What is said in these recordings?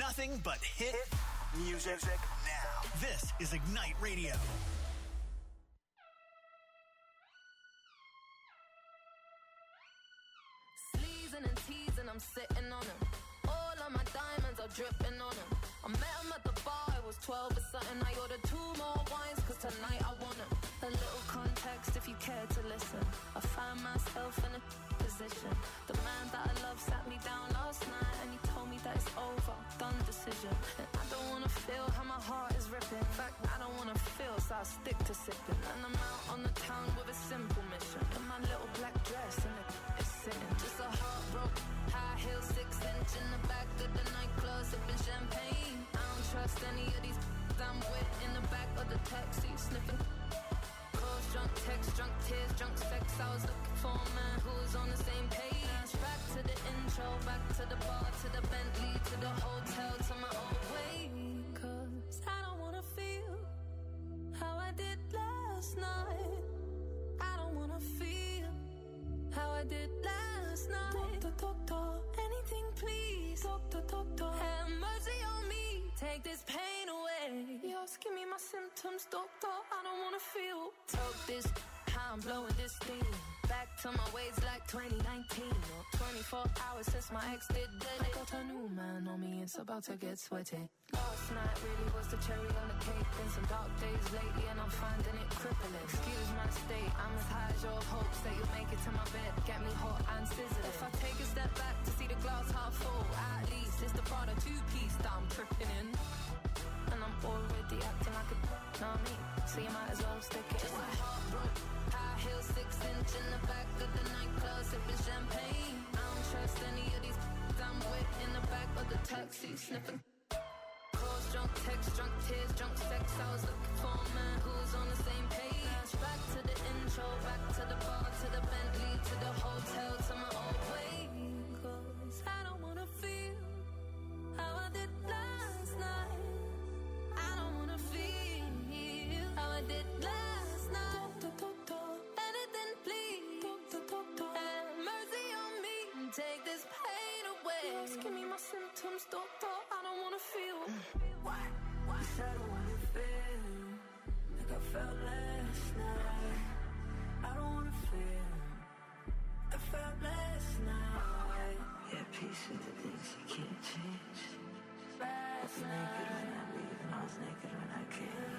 Nothing but hit music now. This is Ignite Radio. Sleezing and teasing, I'm sitting on them. All of my diamonds are dripping on them. I met him at the bar, I was 12 or something. I ordered 2 more wines, cause tonight I want him. A little context if you care to listen. I found myself in a position. The man that I love sat me down last night and he told me that it's over, done decision. And I don't wanna feel how my heart is ripping. In fact, I don't wanna feel, so I stick to sipping. And I'm out on the town with a simple mission. In my little black dress and it's sitting. Just a heartbroken, high heel, 6-inch in the back of the nightclub, sipping champagne. I don't trust any of these I'm with in the back of the taxi, sniffing. Calls, drunk texts, drunk tears, drunk sex. I was looking for a man who was on the same page. Back to the intro, back to the bar, to the Bentley, to the hotel, to my old way. Cause I don't wanna feel how I did last night. I don't wanna feel how I did last night. Doctor, anything please. Doctor, have mercy on me. Take this pain away. You're asking me my symptoms, doctor. I don't wanna feel. Talk this, how I'm blowing this steam. Back to my ways like 2019. Or 24 hours since my ex did that. I got a new man on me, it's about to get sweaty. Last night really was the cherry on the cake. Been some dark days lately and I'm finding it crippling. Excuse my state, I'm as high as your hopes that you'll make it to my bed. Get me hot and sizzling. If I take a step back to see the glass half full, at least it's the Prada 2-piece that I'm tripping in. And I'm already acting like a know what I mean? So you might as well stick it. Just a heartbroken, high heel, 6-inch in the back of the nightclub, sipping champagne. I don't trust any of these I'm with in the back of the taxi, sniffing. Calls, drunk texts, drunk tears, drunk sex. I was looking for a man who was on the same page. Back to the intro, back to the bar, to the Bentley, to the hotel, to my old way. Cause I don't wanna feel how I did last night. I don't wanna feel how I did last night. Doctor, anything please. Doctor, have mercy on me. Take this pain away. You're asking me my symptoms, doctor. I don't wanna feel. What? I said I wanna feel like I felt last night. I don't wanna feel I felt last night. Yeah, peace with the things you can't change. Last night. I was naked when I leave and I was naked when I came.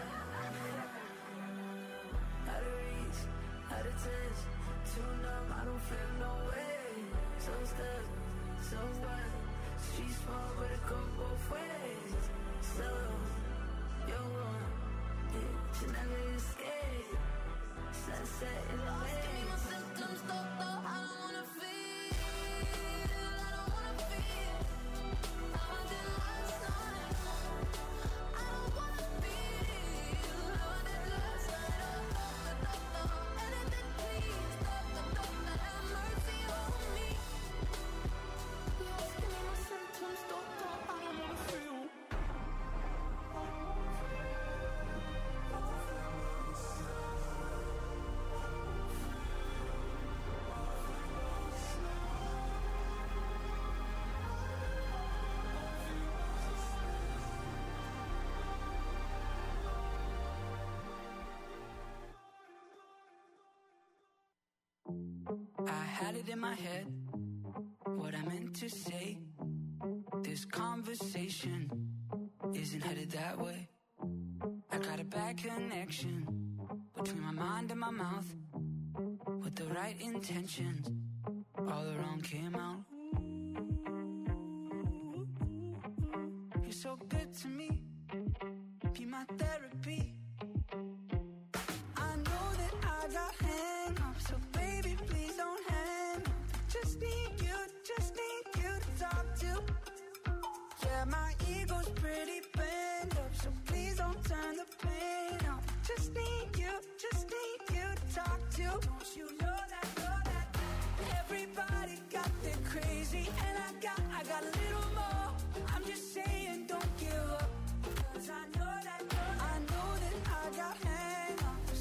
Out of reach, out of touch, too numb, I don't feel no way. So stuck, so what? Street small, but it go both ways. So, you're one, yeah, you never escape. Sunset in the way. Give me my symptoms, doctor. I don't wanna feel. I don't wanna feel how I did last night. I don't wanna feel how I did last night. Doctor, anything please. Doctor, have mercy on me. You're asking me my symptoms, doctor. I don't wanna feel. I had it in my head, what I meant to say. This conversation isn't headed that way. I got a bad connection between my mind and my mouth. With the right intentions, all the wrong came out. You're so good to me, be my therapy. I know that I got hang-ups, so baby, please don't hang up. Just need you to talk to. Yeah, my ego's pretty bent up, so please don't turn the pain up. Just need you to talk to. Don't you know that everybody got their crazy, and I got a little more. I'm just saying, don't give up, 'cause I know that I got hang-ups.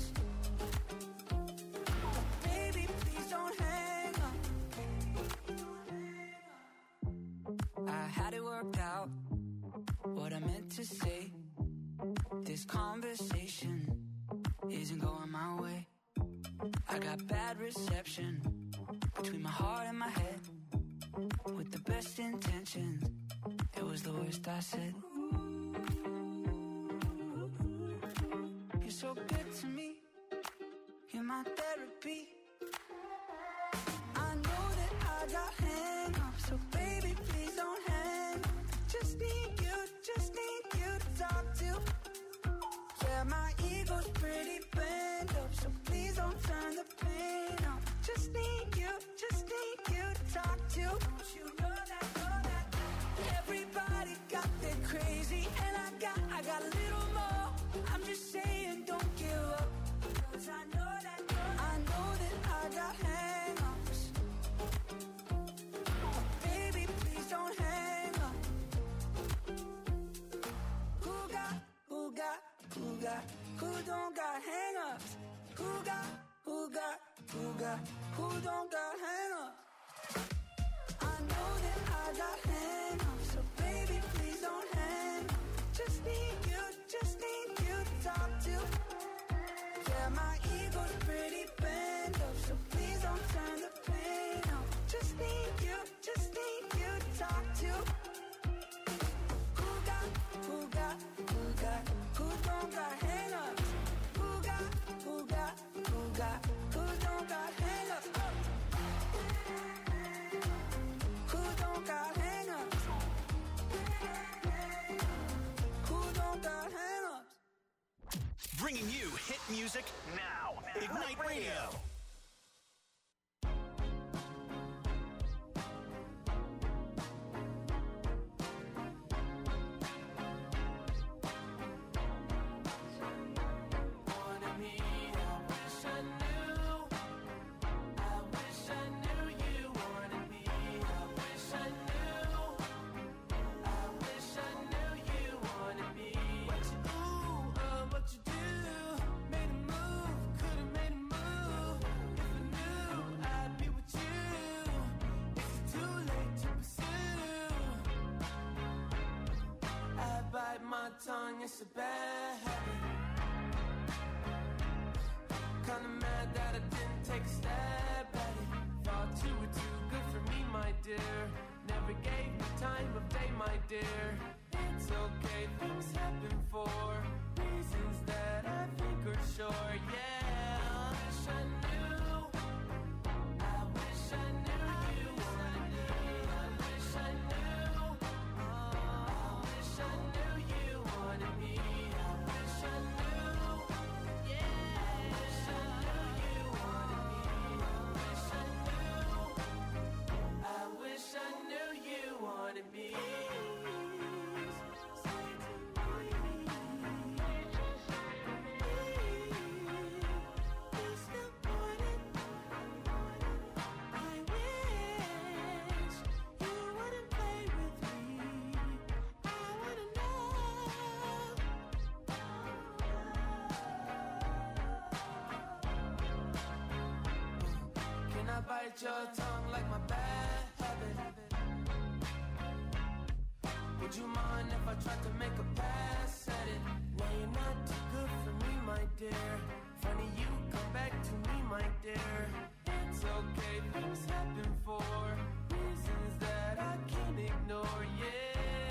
But baby, please don't hang up. I had it worked out, this conversation isn't going my way. I got bad reception between my heart and my head. With the best intentions, it was the worst I said. You're so good to me, you're my therapy. I know that I got hang-ups, so baby, please don't hang up. Just need you to talk to. Yeah, my ego's pretty bent up, so please don't turn the pain up. Just need you to talk to. Don't you know that, everybody got their crazy, and I got a little more. I'm just saying, don't give up, 'cause I know that I got hang-ups. Baby, please don't hang up. Who don't got hang-ups? Who don't got hang-ups? I know that I got hang-ups, so baby, please don't hang up. Just need you to talk to. Yeah, my ego's pretty bent up, so please don't turn the pain up. Just need you to talk to. Who don't got hang-ups? Who don't got hang-ups? Who don't got hang-ups? Who don't got hang-ups? Bringing you hit music now. Ignite Radio. Tongue, it's a bad habit. Kinda mad that I didn't take a stab at it. Thought you were too good for me, my dear. Never gave me time of day, my dear. It's okay, things happen for reasons that I think are sure. Yeah, I wish I knew. I wish I knew you wanted me. I wish I knew. I wish I knew you wanted me. I wish I knew. Yeah, I wish I knew you wanted me. I wish I knew. I wish I knew you wanted me. Bite your tongue like my bad habit. Would you mind if I tried to make a pass at it? Now you're not too good for me, my dear. Funny you come back to me, my dear. It's okay, things happen for reasons that I can't ignore. Yeah.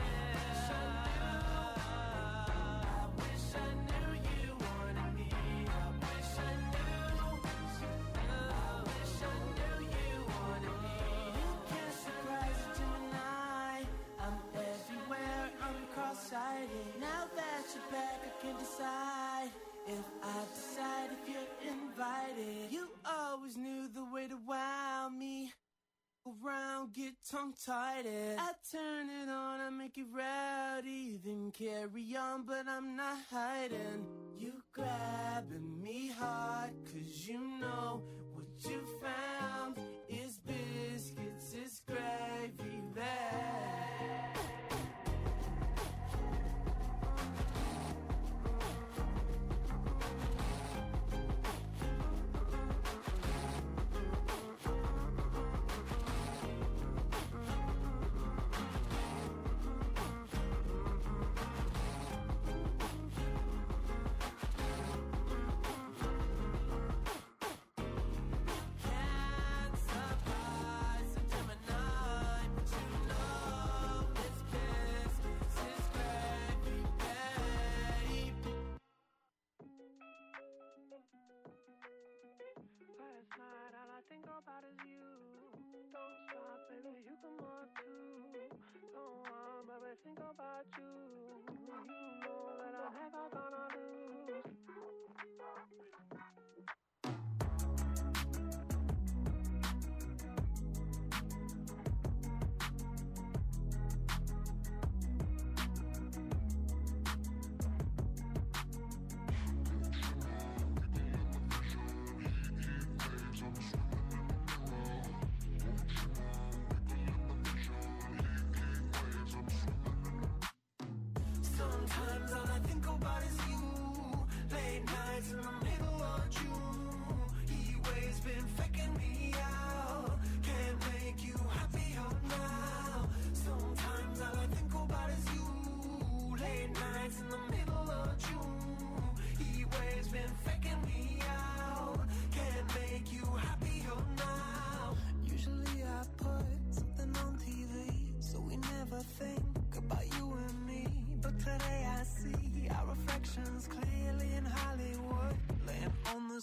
Now that you're back, I can decide if I decide if you're invited. You always knew the way to wow me. Around, get tongue-tied. I turn it on, I make it rowdy. Then carry on, but I'm not hiding. You grabbing me hard, 'cause you know what you found is biscuits, it's gravy there.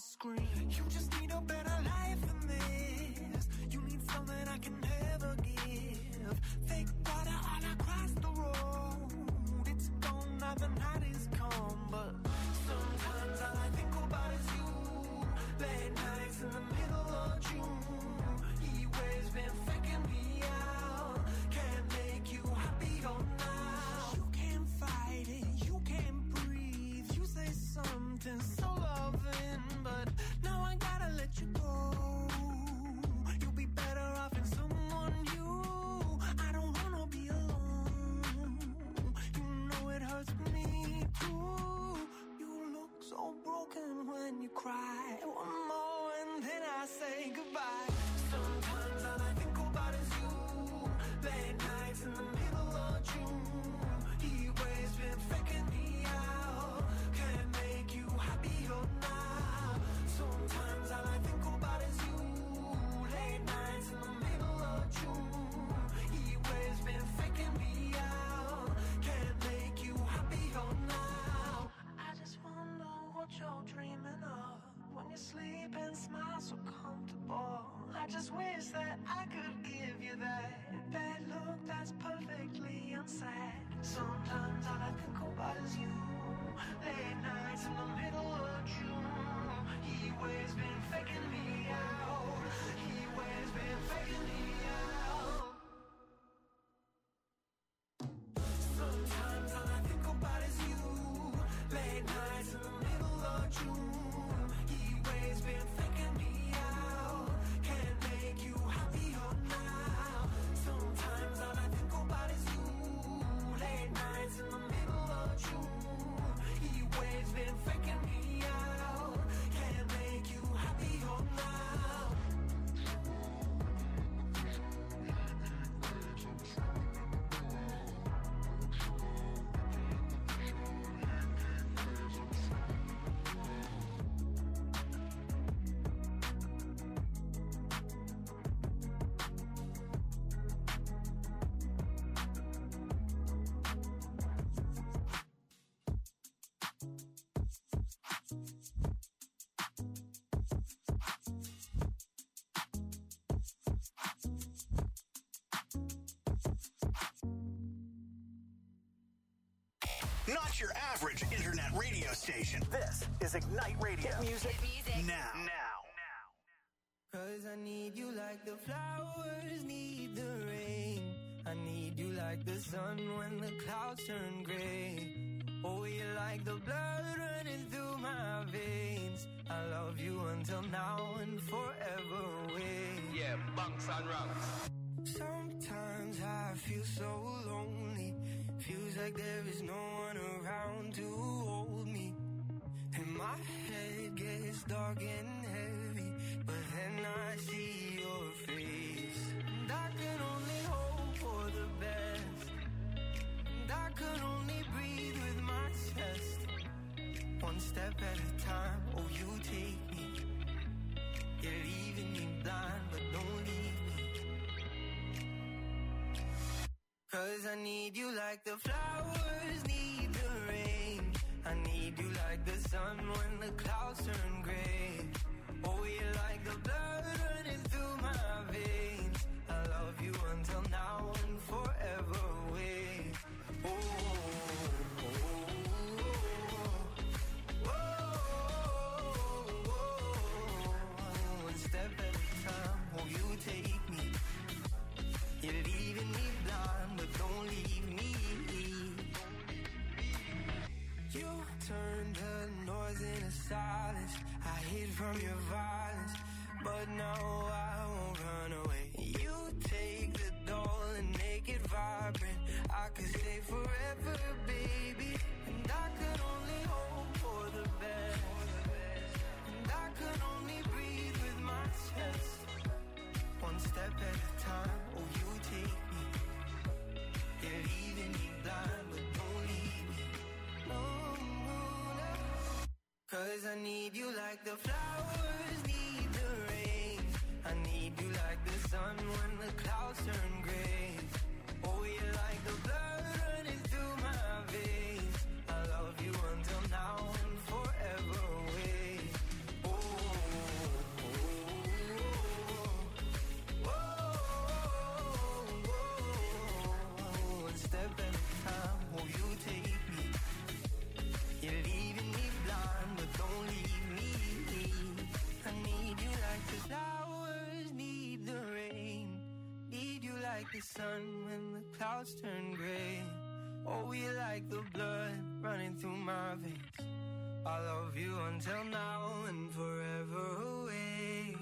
scream. You just need a better life than this. You need something I can never give. Fake water all across the road. It's gone now, the night is come. But sometimes all I think about is you. Late nights in the middle of June. He waves been faking me out. Can't make you happier now. You can't fight it, you can't breathe. You say something so loving, but now I gotta let you go. You'll be better off in someone new. I don't wanna be alone. You know it hurts me too. You look so broken when you cry. One more and then I say goodbye. Sometimes all I think about is you. Late nights in the middle of June. He waves been faking me out. Can't make you happier now. Sometimes all I think about is you. Late nights in the middle of June. He waves been faking me out. Can't make you happier now. I just wonder what you're dreaming of when you sleep and smile so comfortable. I just wish that I could give you that bad look that's perfectly unsaid. Sometimes all I think about is you. Late nights in the middle of June. He waves been faking me out. He waves been faking me out. Sometimes all I think about is you. Late nights in the middle of June. He waves been faking me out. Can't make you happier now. Sometimes all I think about is you. Late nights in the middle of June. He waves been faking me out. Can't make you happier now. Not your average internet radio station. This is Ignite Radio. Hit music now. Cause I need you like the flowers need the rain. I need you like the sun when the clouds turn gray. Oh, you're like the blood running through my veins. I love you until now and forever away. Yeah, bunks and rocks. Sometimes I feel so lonely. Feels like there is no one around to hold me. And my head gets dark and heavy, but then I see your face. And I can only hope for the best. And I can only breathe with my chest. One step at a time, oh you take me. You're leaving me blind, but don't leave me. Cause I need you like the flowers need the rain. I need you like the sun when the clouds turn gray. Oh, you're like the blood running through my veins. I love you until now and forever away. Oh, oh, oh, oh, oh. One step at a time, oh, you take me. You're leaving me blind, but don't leave me. You turned the noise into silence. I hid from your violence, but now I won't run away. You take the dull and make it vibrant. I could stay forever, baby. And I could only hope for the best. And I could only breathe with my chest. One step at a time, oh you take me. You're leaving me blind, but don't leave me. No, no, no. Cause I need you like the flowers need the rain. I need you like the sun when the clouds turn gray. Oh, you're like the blood running through my veins. I love you until now and forever away. Oh, sun when the clouds turn gray. Oh, we like the blood running through my veins. I love you until now and forever away.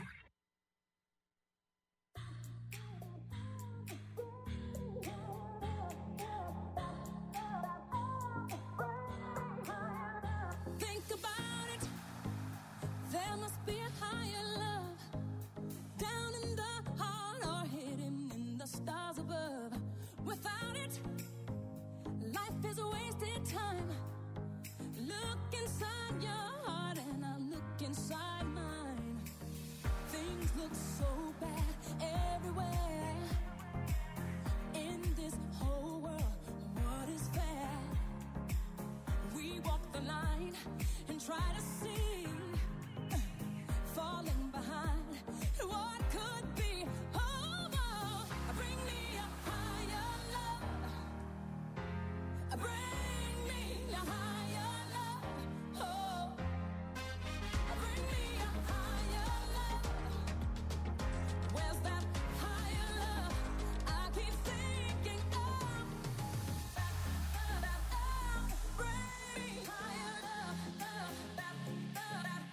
Think about it. There must be a higher love down in the heart or hidden in the stars above. Without it, life is a wasted time. Look inside your heart and I look inside mine. Things look so bad everywhere. In this whole world, what is fair? We walk the line and try to see, falling behind what could be. Oh, oh, bring me a higher love. Bring me a higher love. Oh, bring me a higher love. Where's that higher love? I keep thinking of. Bring me higher love. Bring me higher love.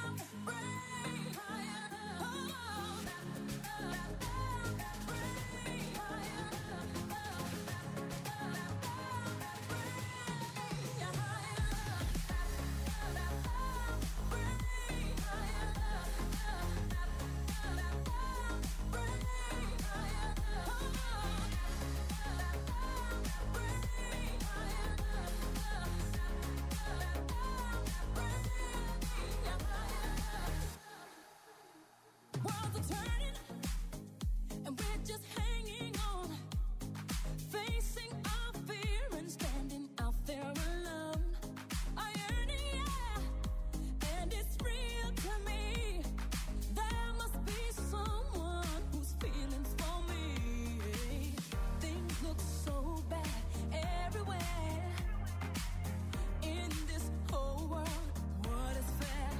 Worlds are turning, and we're just hanging on, facing our fear and standing out there alone. I yearn it, yeah, and it's real to me. There must be someone who's feeling for me. Things look so bad everywhere. In this whole world, what is fair?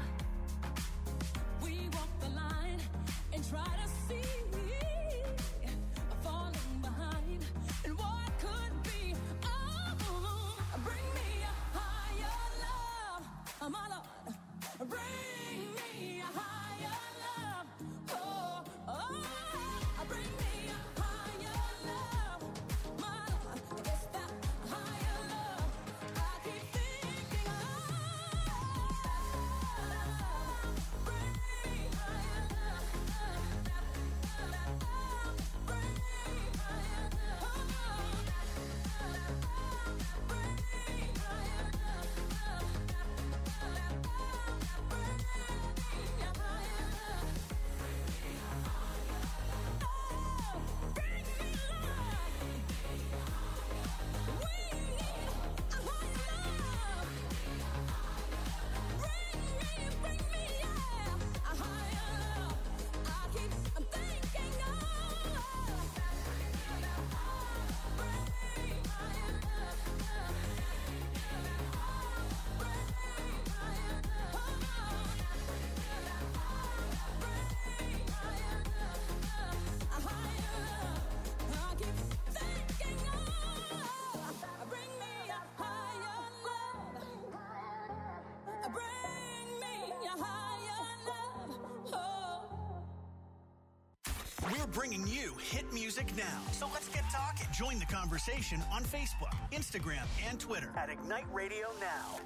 We walk the line and try to see, falling behind and what could be. Oh, bring me a higher love, my Lord. Bring me a higher love. Oh, oh, bring me a higher love, my Lord. It's that higher love I keep thinking of. Bring me higher love. Bring me higher love. Bring me higher love. We're bringing you hit music now. So let's get talking. Join the conversation on Facebook, Instagram, and Twitter at Ignite Radio Now.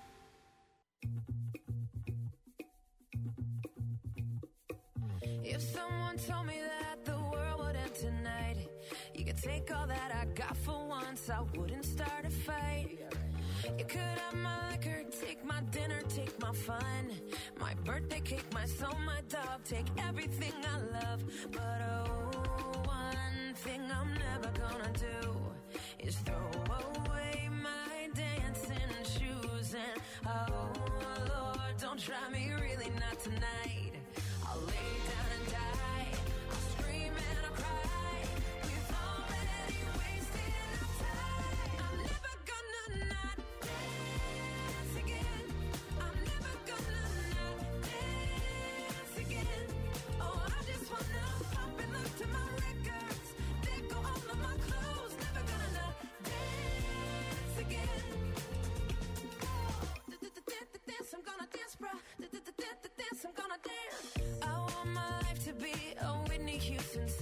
If someone told me that the world would end tonight, you could take all that I got for once, I wouldn't start a fight. You could have my liquor, take my dinner, take my fun, my birthday cake, my soul, my dog, take everything I love. But oh, one thing I'm never gonna do is throw away my dancing shoes. And oh Lord, don't try me, really not tonight. I'll lay down and die, I'll scream and I'll cry. We've already wasted our time. I'm never gonna not dance again. I'm never gonna not dance again. Oh, I just wanna pop and look to my records. They go all of my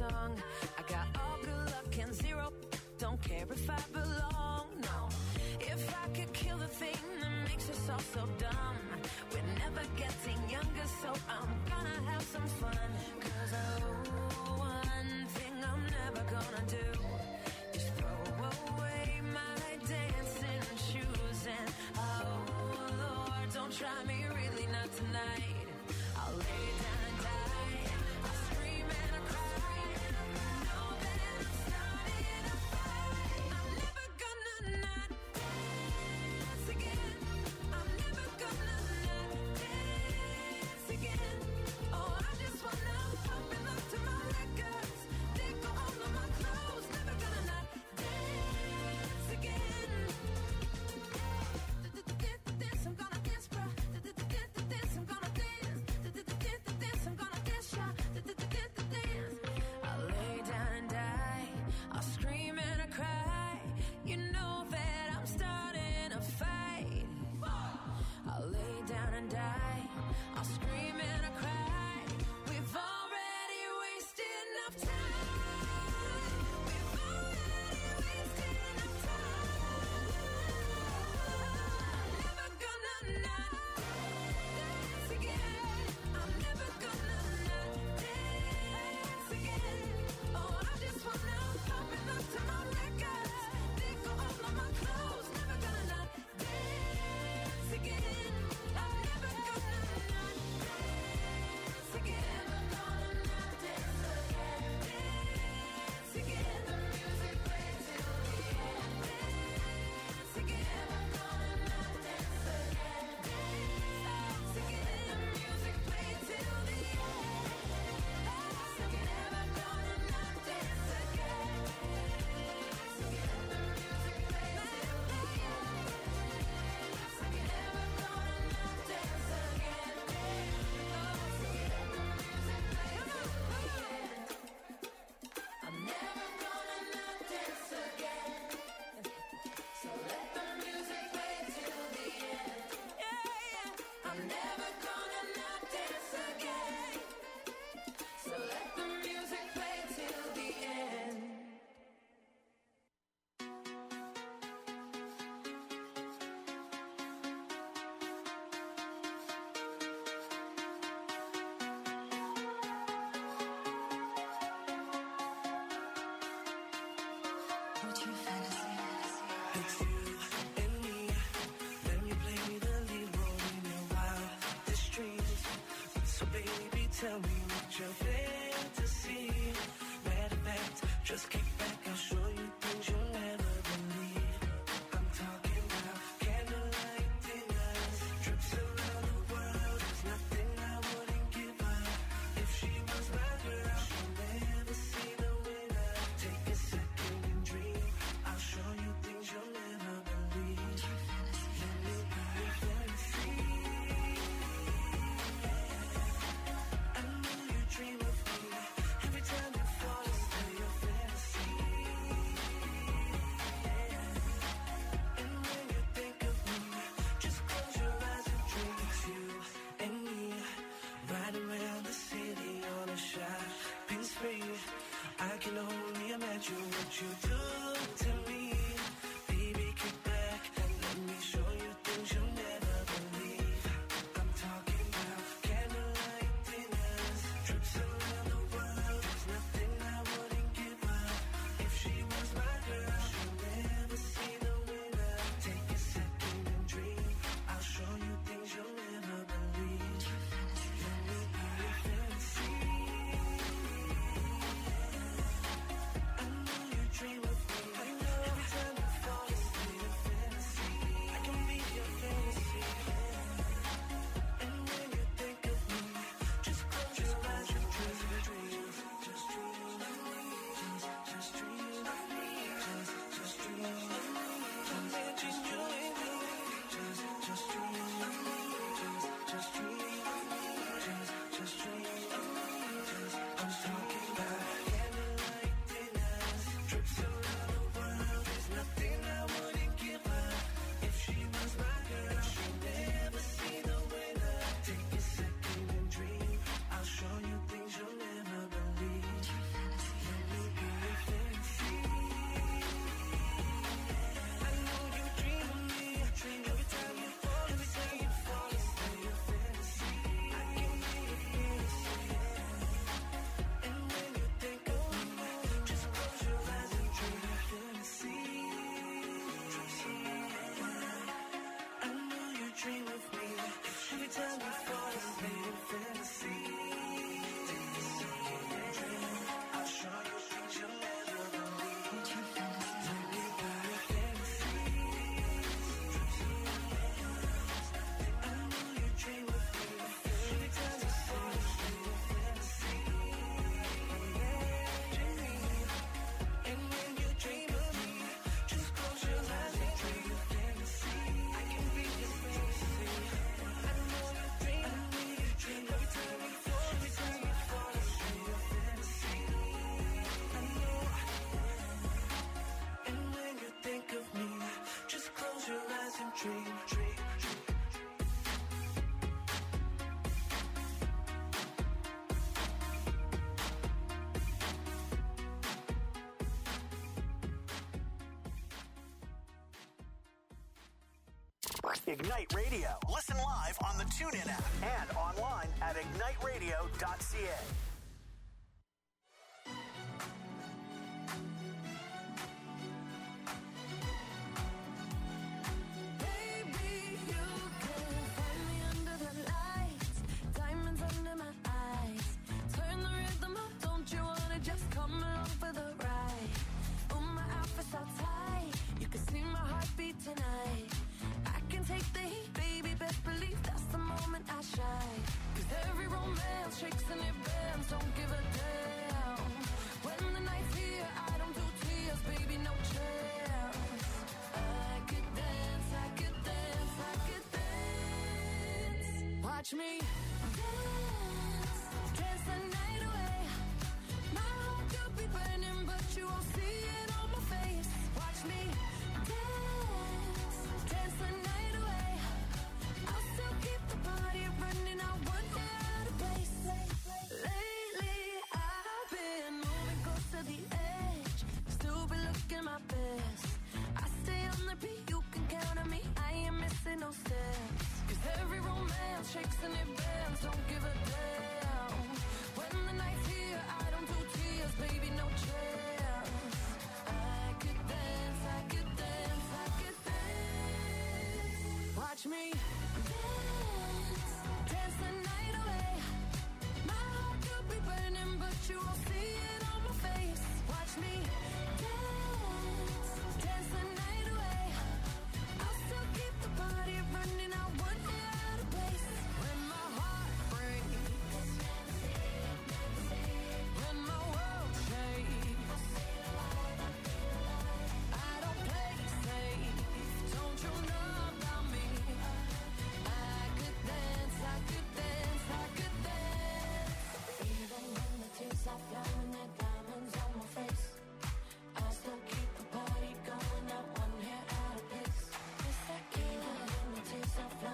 song. I got all good luck and zero. Don't care if I belong, no. If I could kill the thing that makes us all so dumb. We're never getting younger, so I'm gonna have some fun. 'Cause one thing I'm never gonna do is throw away my dancing shoes. And oh Lord, don't try me, really not tonight. I'll lay down and die. I'll scream and I'll cry. Know that I'm starting a fight. I'm never gonna not dance again. I'm never gonna not dance again. Oh, I just wanna pump and look to my records. Take all of my clothes. Never gonna not dance again. Dance, I'm gonna dance, bro. Dance, I'm gonna dance. Dance, I'm gonna dance, y'all. Dance. I'll lay down and die. I'll scream and I cry. You know that I'm starting a fight. I'll lay down and die. I'll scream and I cry. We've already wasted enough time. We've already wasted enough time. I'm never gonna not dance again. I'm never gonna not dance again. Oh, I just wanna pump and look to my records. Take all of my clothes. Never gonna not dance again. I'm never gonna not dance again. I'm gonna not dance again. Dance again. The music plays till the end. Dance again. I'm gonna not dance again. Dance again. The music plays till the end. Dance again. I'm gonna not dance again. Dance again. The music plays till the end. Dance again. I'm gonna not dance again. Dance again. The music plays till the end. I'm never gonna not dance again. So let the music play till the end. Yeah. I'm never gonna not dance again. So let the music play till the end. What's your fantasy? It's you and me. Then you play the lead role in your wildest dreams. So baby, tell me what your fantasy. Matter of fact, just kick back, I'll show you things you'll never believe. I'm talking about candlelight dinners, trips around the world. There's nothing I wouldn't give her. If she was my girl, she'll never see the winner. Take a second and dream. I'll show you things you'll never believe. Let me be your fantasy. I know you dream of me. Every time you fall into your fantasy. time we fall asleep in fantasy. I'll show you things you'll never believe. Tell me about your fantasies. I know you dream of me. Every time we fall asleep in fantasy. And when you dream of me, just close your eyes and dream of fantasy. I can be your fantasy. I know you dream. Every time we fall asleep in fantasy. I know. And when you think of me, just close your eyes and dream. Ignite Radio. Listen live on the TuneIn app and online at igniteradio.ca. Baby, you can find me under the lights, diamonds under my eyes. Turn the rhythm up, don't you wanna just come along for the ride? Oh, my outfit's all tight, you can see my heartbeat tonight. I can take the heat, baby, best believe that's the moment I shine. 'Cause every romance shakes and it bends, don't give a damn. When the night's here, I don't do tears, baby, no chance. I could dance, I could dance, I could dance. Watch me dance, dance the night away. My heart could be burning, but you won't see it on my face. Watch me dance, dance the night away. I'll still keep the party running, I won't get out of place. Lately, I've been moving close to the edge, still be looking my best. I stay on the beat, you can count on me, I ain't missing no steps. 'Cause every romance shakes and it bends, don't give a damn. When the night's here, I don't do tears, baby, no chance. I could dance, I could dance, I could dance. Watch me dance, dance the night away. My heart could be burning, but you won't see it on my face. Watch me dance, dance the night away. I'll still keep the party running, I won't get out of place. When my heart breaks, when my world shakes, I don't play safe, don't you know about me? I could dance, I could dance, I could dance. Even when the tears are flowing, there diamonds on my face, I still keep the party going, not one hair out of place. Even when the tears are flowing.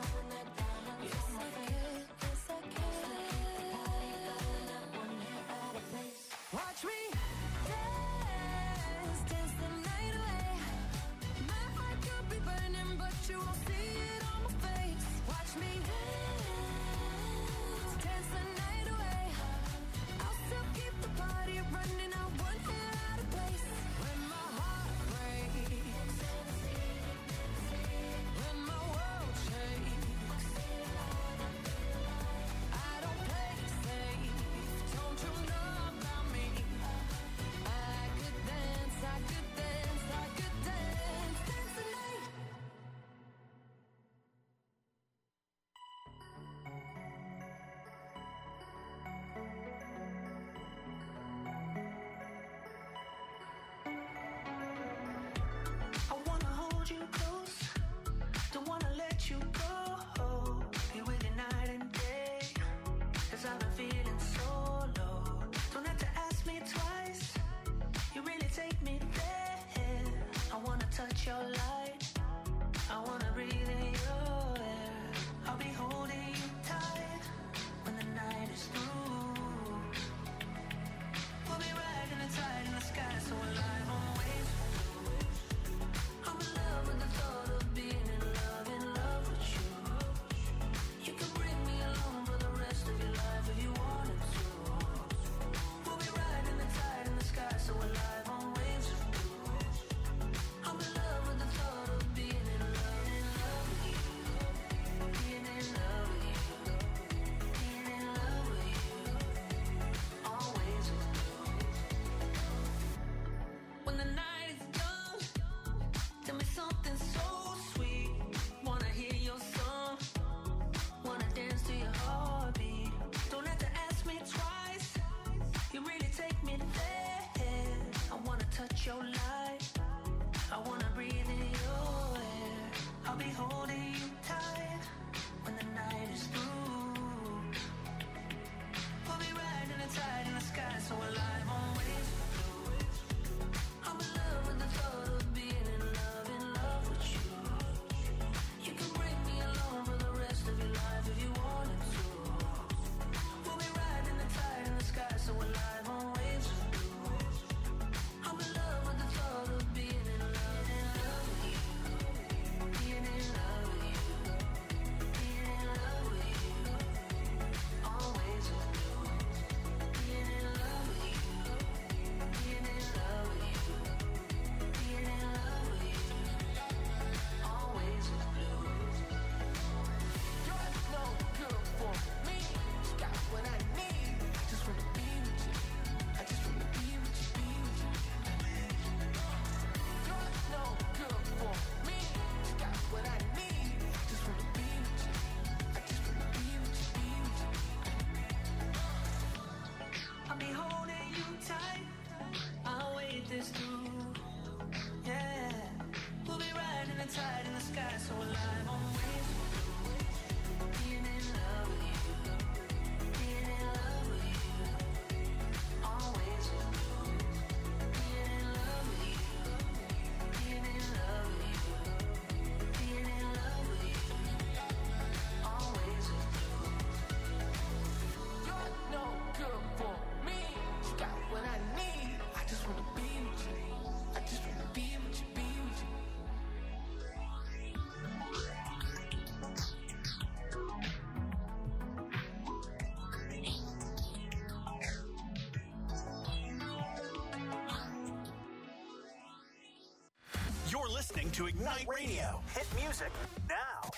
listening to Ignite Radio. Hit music now.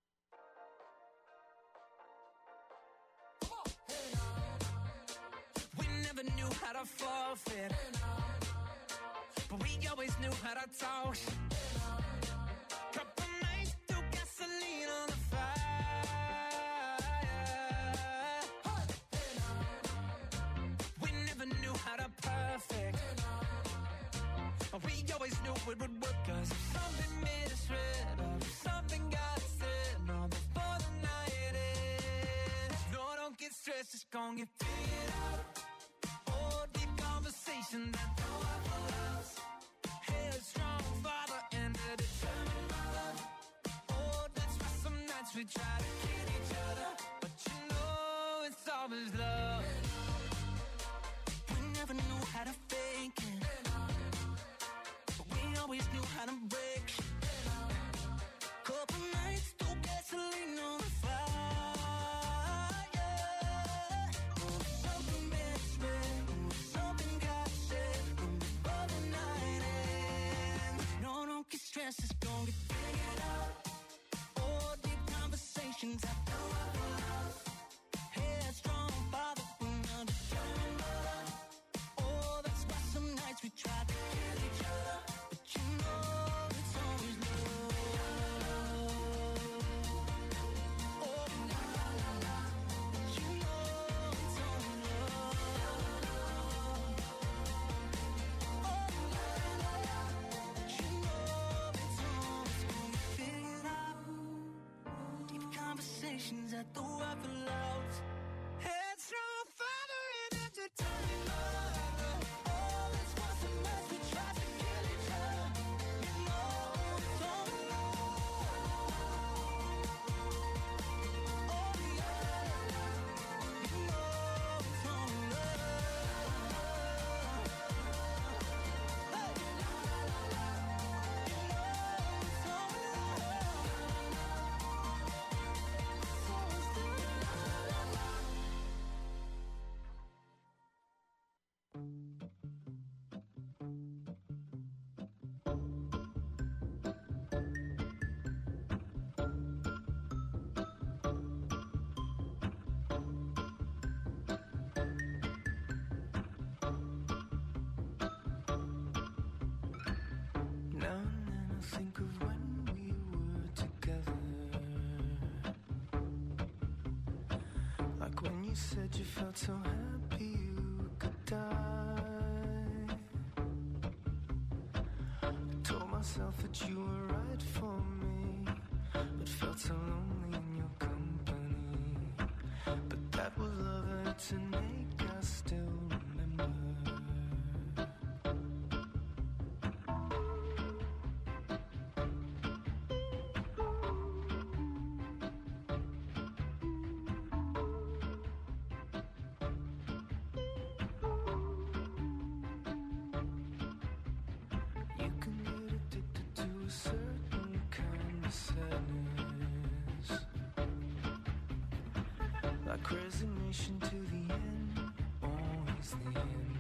We never knew how to forfeit, but we always knew how to talk. Couple nights threw gasoline on the fire. We never knew how to perfect, but we always knew it would work. 'Cause if something made us red, or if something got us said, no, before the night ends. No, don't get stressed, it's gonna get figured out. Oh, deep conversation that throw up for us. Headstrong father and a determined mother. Oh, that's why some nights we try to kill each other, but you know it's always love. We never knew how to fake it, but we always knew how to break. Couple nights through gasoline on the fire. Oh, something messed with, something got said before the night ends. No, don't get stressed, it's gonna get figured out. Oh, deep conversations after hours. Headstrong father, another determined mother. Oh, that's why some nights we try to kill each other, but you know it's always love. Oh, la la la la, but you know it's always love. Oh, la la la, but you know it's always gonna get figured out. Deep conversations at the waffle house. Headstrong father and a determined mother. Oh, that's why some nights we try to kill each other. You know it's always love. Oh, la la la, you know it's always love. Hey, la la la la, you know it's always Now and then I think of when we were together, like when you said you felt so happy you could die. I told myself that you were right for me, but felt so lonely in your company. But that was love and it's an ache I still remember. You can get addicted to a certain kind of sadness, like resignation to the end, always the end.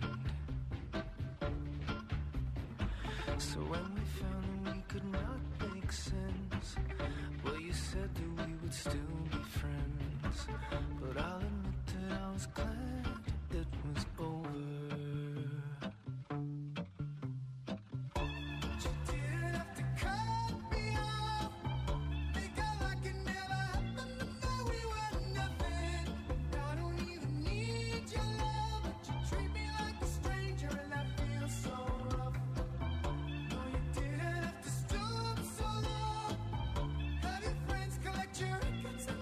So when we found that we could not make sense, well, you said that we would still be friends. But I'll admit that I was glad it was over. Collect your records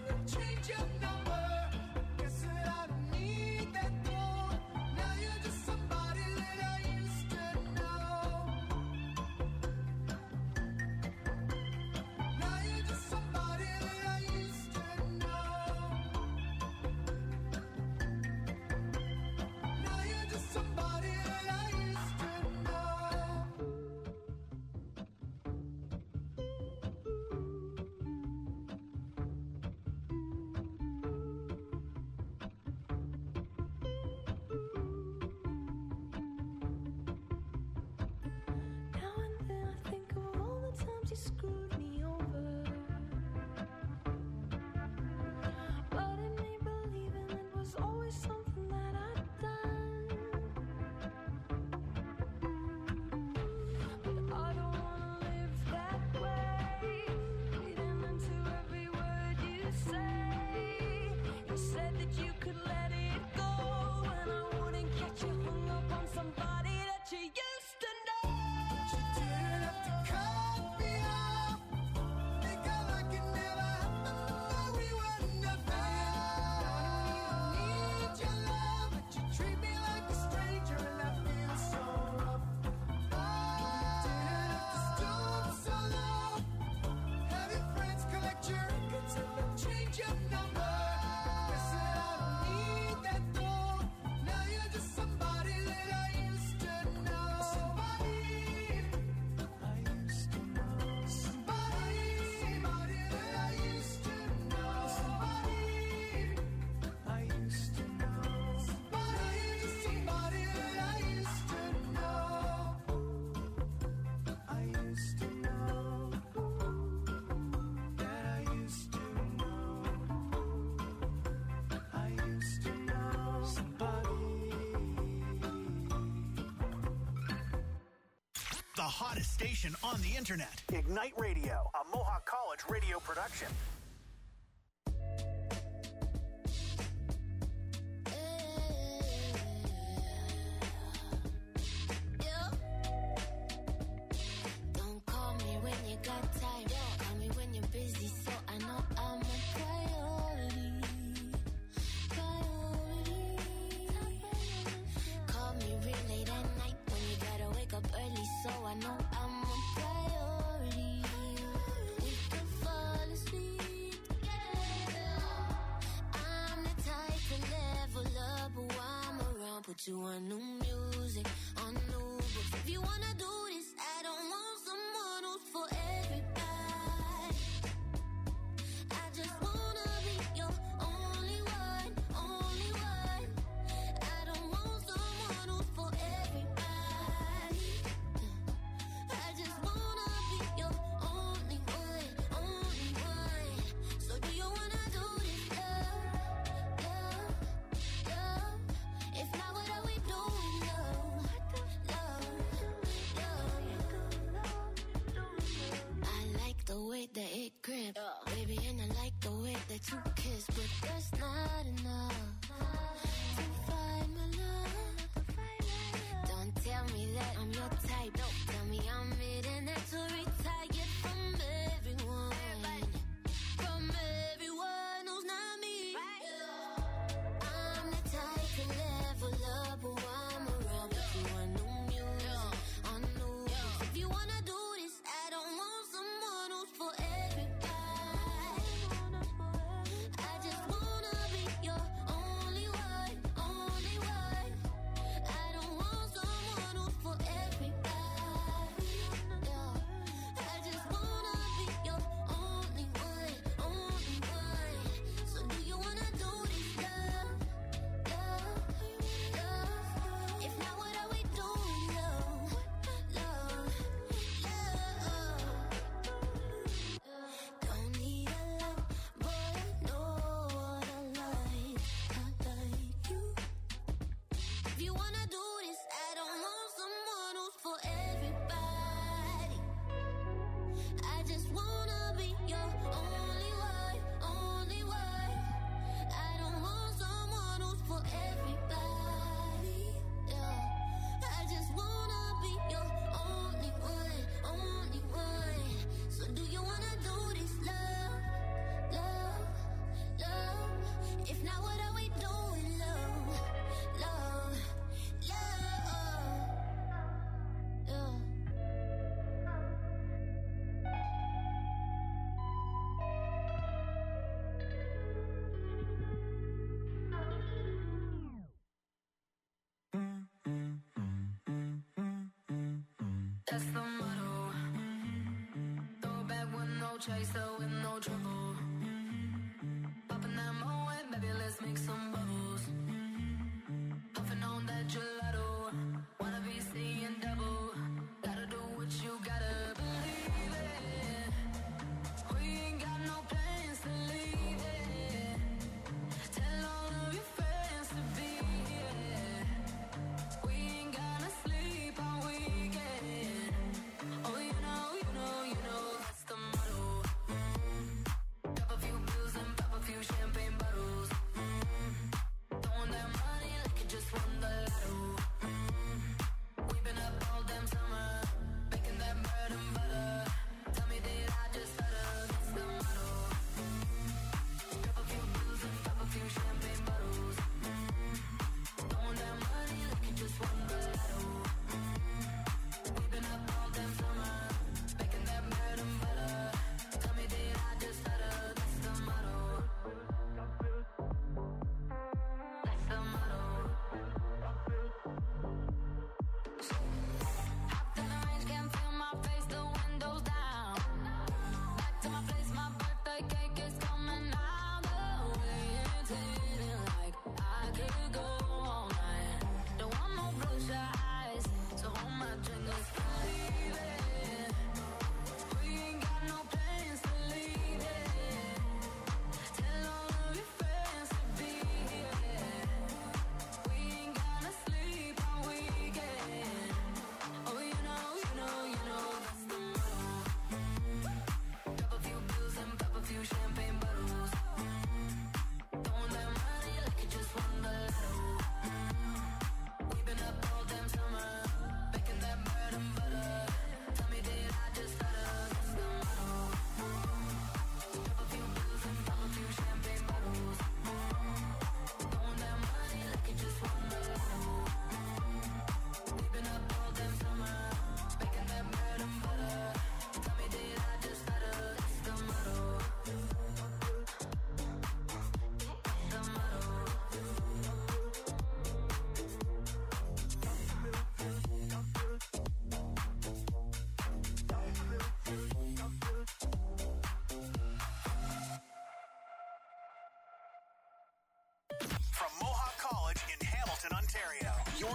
hottest station on the internet. Ignite Radio, a Mohawk College radio production. Don't call me when you got time. Call me when you're busy, so I know I'm a priority. Call me real late at night when you gotta wake up early, so I know I'm a priority. We can fall asleep together. I'm the type to level up while I'm around. Put you on new music, on new books. If you wanna do this, I don't want someone who's for everybody. I just wanna be your only one, only one. I don't want someone who's for everybody. I just wanna be your only one, only one. So do you wanna do this, love, love, love? If not, what are we doing, love, love, love? I like the way that it grip, baby, and I like the way that you kiss, but that's not enough to find my love. Don't tell me that I'm your type. Tell me I'm it and that's to retire from everyone. From everyone who's not me. I'm the type to level up while I'm around. Put you on new music, on new books. If you wanna do this, I don't want someone who's for everybody. I just wanna be your only one, only one. I don't want someone who's for everybody. I just wanna be your only one, only one. So do you wanna do this, love, love, love? If not, what are we doing, love, love, love? Don't need a lot, but I know what I like you. If you wanna do this, I don't want someone who's for everybody. I just wanna be your only one, only one. I don't want someone who's for everybody. I just wanna be your only one, only one. So do you wanna do this, love, love, love? If not, what are we doing, love, love, love, love? That's the motto. Throw it back with no chaser, with no trouble. Popping that Moet, baby, let's make some bubbles. Puffing on that gelato. Wanna be seeing double. Gotta do what you gotta believe it. We ain't got no plans to leave it. Tell all of your friends to be here. We ain't gonna sleep all weekend. Oh, you know, that's the motto.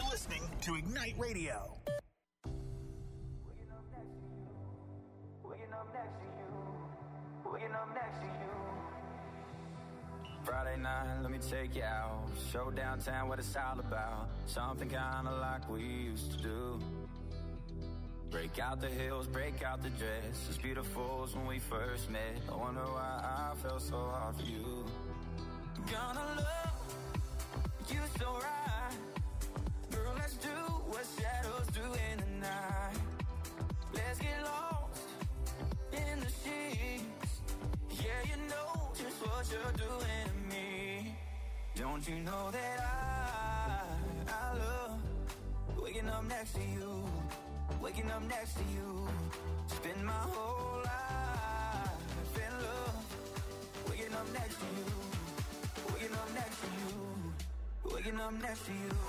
listening to Ignite Radio. Friday night, let me take you out. Show downtown what it's all about. Something kinda like we used to do. Break out the heels, break out the dress. As beautiful as when we first met. I wonder why I felt so hard for you. Gonna love you so right. Girl, let's do what shadows do in the night. Let's get lost in the sheets. Yeah, you know just what you're doing to me. Don't you know that I love waking up next to you, waking up next to you. Spend my whole life in love, waking up next to you, waking up next to you, waking up next to you.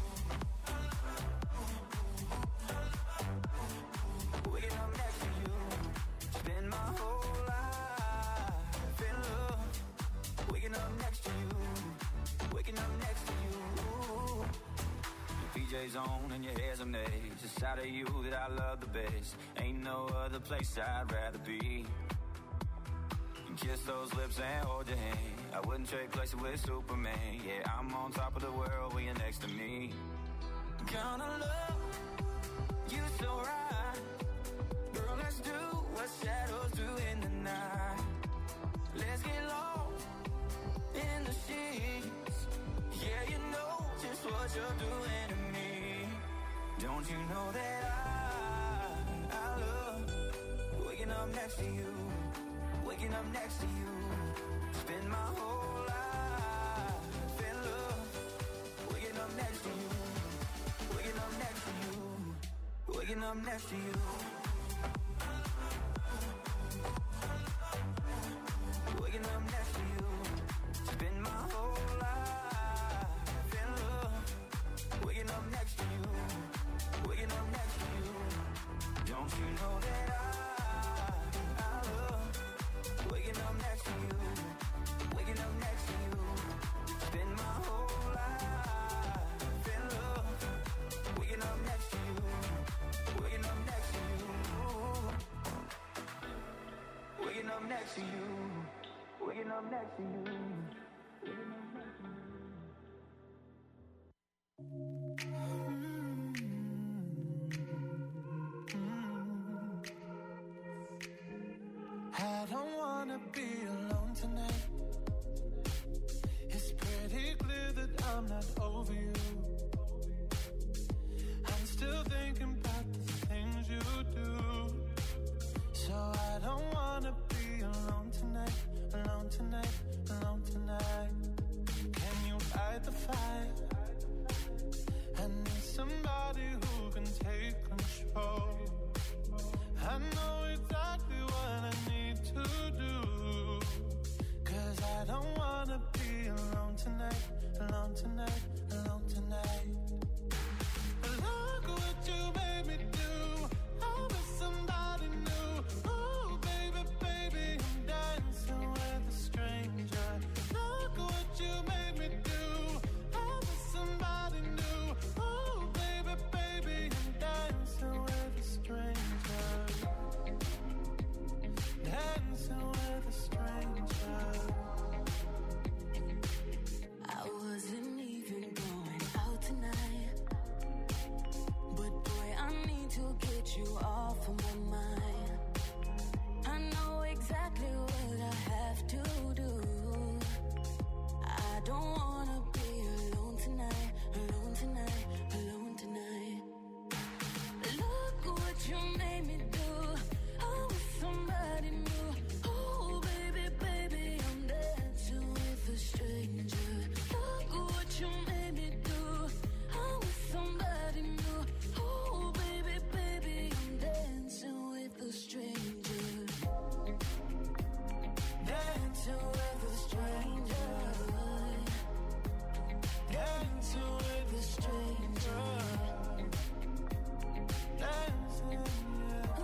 Waking up next to you, spend my whole life in love. Waking up next to you, waking up next to you. Your PJ's on and your hair's a maze. It's out of you that I love the best. Ain't no other place I'd rather be. And kiss those lips and hold your hand. I wouldn't trade places with Superman. Yeah, I'm on top of the world when you're next to me. Gonna love you so right. Girl, let's do what shadows do in the night. Let's get lost in the sheets. Yeah, you know just what you're doing to me. Don't you know that I love waking up next to you, waking up next to you. Spend my whole life in love. Waking up next to you, waking up next to you, waking up next to you. Waking up next to you, spend my whole life in love. Waking up next to you, waking up next to you. Don't you know that I love waking up next to you, waking up next to you. Spend my whole life in love. Waking up next to you, waking up next to you. Waking up next to you. Waking up next to you. I don't wanna be alone tonight. It's pretty clear that I'm not over you. I'm still thinking about the things you do. So I don't wanna be alone tonight, alone tonight, alone tonight. Can you fight the fight? I need somebody who can take control. I know exactly what I need to do. 'Cause I don't wanna be alone tonight, alone tonight, alone tonight. Look what you made me do. I was somebody new. Oh, baby, baby, I'm dancing with a stranger. Look what you made me do. I was somebody new. Oh, baby, baby, I'm dancing with a stranger. Dancing with a stranger. I wasn't even going out tonight, but boy, I need to get you off of my mind. I know exactly what I have to do. I don't wanna be alone tonight, alone tonight, alone tonight. Look what you made me do. I was somebody new. Oh, baby, baby, I'm dancing with a stranger. Look what you made me do. I was somebody new. Oh, baby, baby, I'm dancing with a stranger. Dancing with a stranger. Dancing with a stranger. Dancing, yeah.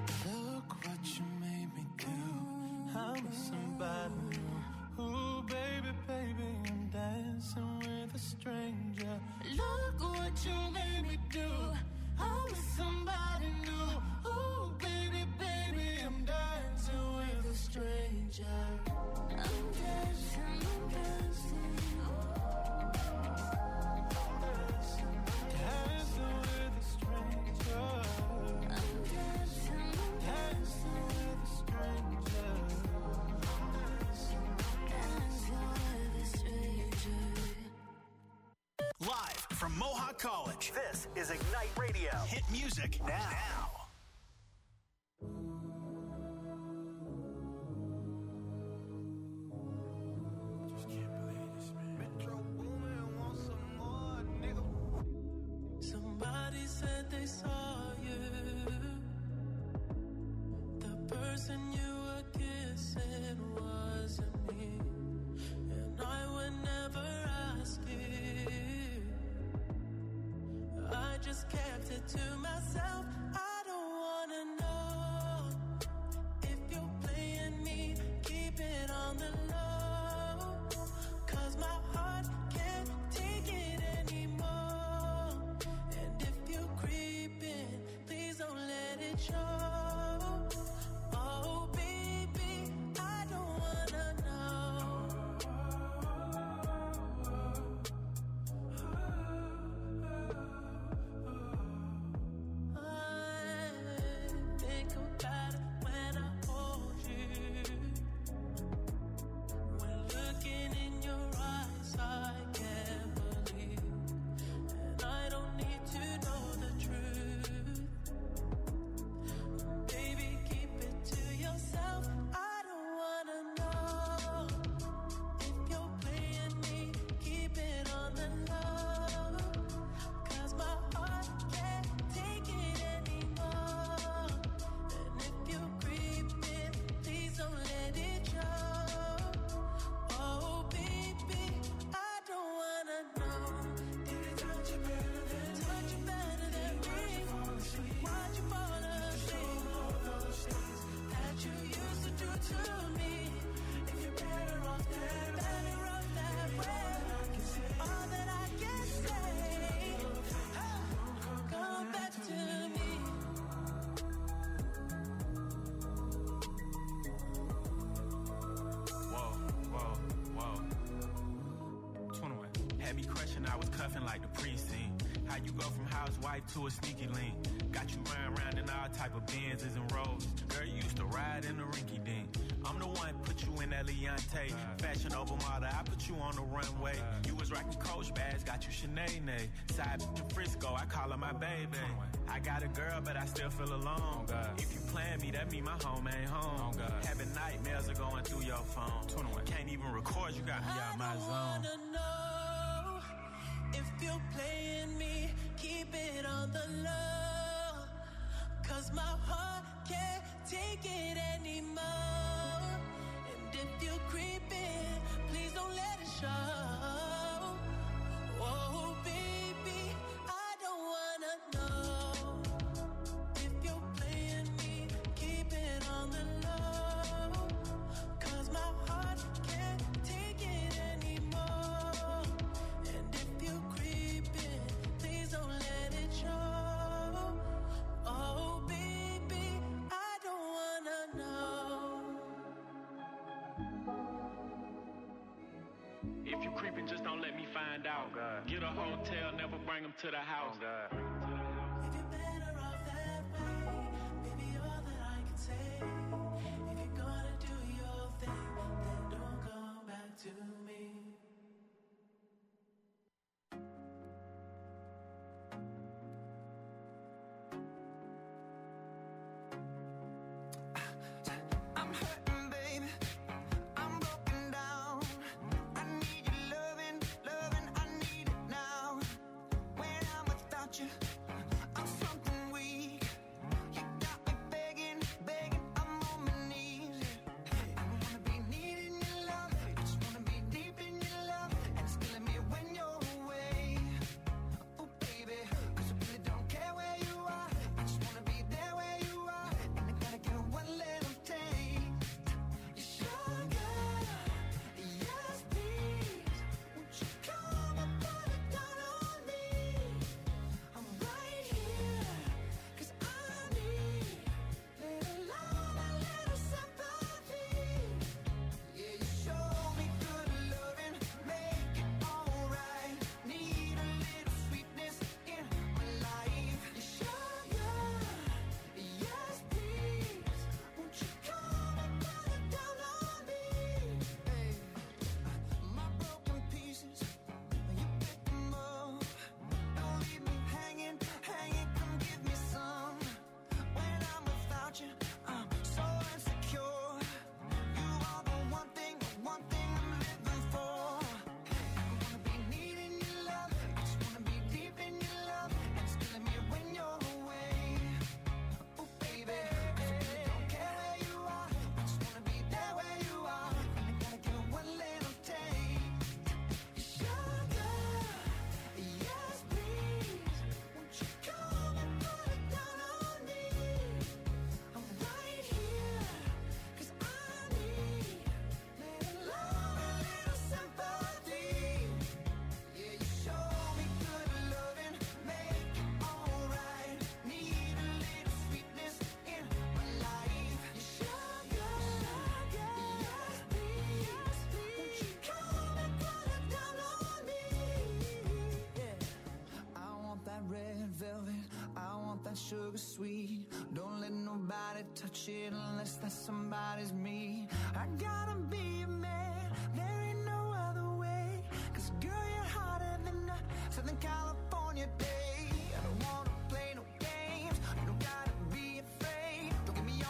Look what you made me do. I was somebody new. Ooh, baby. from Mohawk College. This is Ignite Radio. Hit music now. Just can't believe this, man. Metro Boomin, want some more, nigga. Somebody said they saw you. The person you were kissing wasn't me. And I would never ask you. I just kept it to myself. I don't wanna know if you're playing me. Keep it on the low, 'cause my heart can't take it anymore. And if you're creeping, please don't let it show. Oh baby, I don't wanna know. I think about it when I hold you. When looking in your eyes, I can't believe. And I don't need to know the truth. Baby, keep it to yourself. I don't wanna know if you're playing me. Keep it on the low, 'cause my heart can't take it anymore. And if you're creeping, please don't let it show. Oh baby, I don't wanna know. Did it touch you better than me? Why'd you fall asleep? All those things that you used to do to me. If you're better off that way, all that I can say, come back to me. Whoa. 21. Had me crushing, I was cuffing like the precinct. How you go from housewife to a sneaky link? Got you running around in all type of Benzes and Rolls. Girl, you used to ride in the rinky dink. I'm the one put you in that Leontay. Fashion over model, I put you on the runway. You was rocking Coach bags, got you Sinead. Side to Frisco, I call her my baby. I got a girl, but I still feel alone. If you plan me, that mean my home ain't home. Having nightmares are going through your phone. Can't even record, you got me out my zone. I wanna know if you're playing me. Keep it on the low, 'cause my heart can't take it anymore. And if you're creeping, please don't let it show. Oh baby, I don't wanna know if you're playing me. Keep it on the low, 'cause my heart can't take it anymore. And if you're creeping, please don't let it show. Oh baby, I don't wanna know. If you creeping, just don't let me find out. Get a hotel, never bring them to the house. If you're better off that way, baby, all that I can say. If you're gonna do your thing, then don't come back to me. I'm hurting, baby. I'm broken down. I need your loving, I need it now. When I'm without you, I'm something weak. You got me begging, I'm on my knees. I don't wanna be needing your love. I just wanna be deep in your love. And it's killing me when you're away. Oh baby, 'cause I really don't care where you are. I just wanna be there where you are. And I gotta get one little taste. sugar sweet. Don't let nobody touch it unless that somebody's me. I gotta be a man, there ain't no other way. 'Cause girl, you're hotter than a Southern California day.